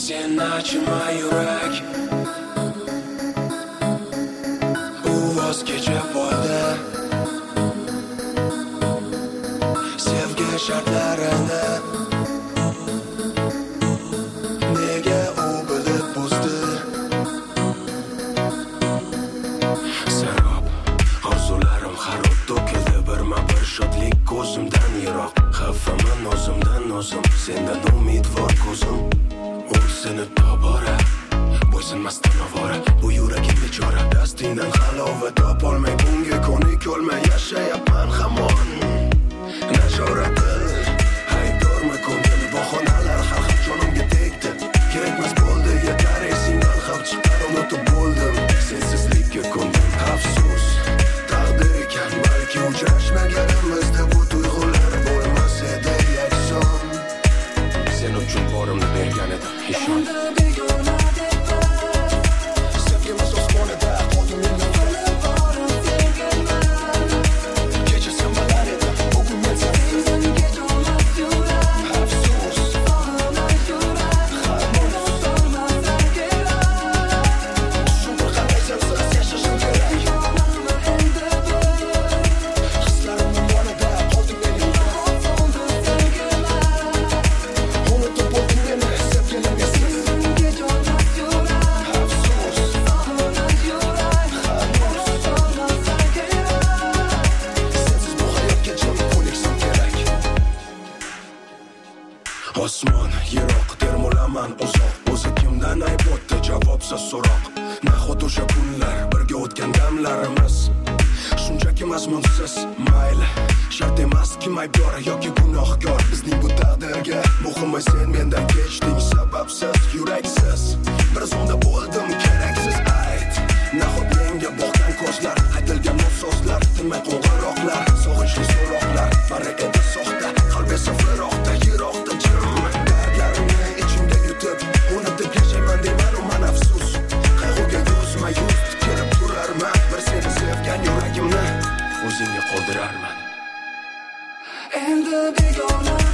Sen açma yurak U voz kechib bo'ldi Sevgi shartlarini Nega u bilib buzdi Sarob orzularim xarob to'kildi birma-bir shodlik ko'zimdan yiroq Xafaman o'zimdan o'zim sendan umidvor ko'zim O'zini tobora bo'ysunmasdan ovora Bu yuragim bechora dastingdan halovat topolmay bunga ko'nik olmay yashayapman hamon Nashoratil haydormi ko'ngil bahonalar har xil jonimga tegdi Kerakmas bo'ldi yetar esingdan xavf chiqar unutib bo'ldim Sensizlikka ko'ndim afsus taqdir ekan balki uchrashmaganimizda bu tuyg'ular bo'lmas edi yakson Sen uchun borimni bergan edim ishon Sevgimiz osmonida qoldim men Kechasi malar edi bugun men sensiz Afsus Shu bir qanday sensiz yashashim kerak Hislarimning yonida qoldim men Unutib bo'ldim meni sevgilimga siz Osmon, yiroq, termulaman uzoq O'zi kimdan aybotdi javobsiz so'roq Nahot o'sha kunlar, birga o'tgan damlarimiz Shunchaki mazmunsiz, mayli Shart emas kim aybdor yoki gunohkor Bizning bu taqdirga muhimi sen mendan kechding Sababsiz, yuraksiz Bir zonda bo'ldim keraksiz ayt Nahot menga boqgan ko'zlar Aytilgan so'zlar, tinmay qo'ng'iroqlar Sog'inchli so'roqlar, bari edi soxta Qalb esa firoqda, yiroqda jim Dardlarimni ichimda yutib Unutib yashayman deyman man afsus Qayg'uga yuzma-yuz tikilib turarman Bir seni sevgan yuragimni o'zingga qoldirarman Endi begona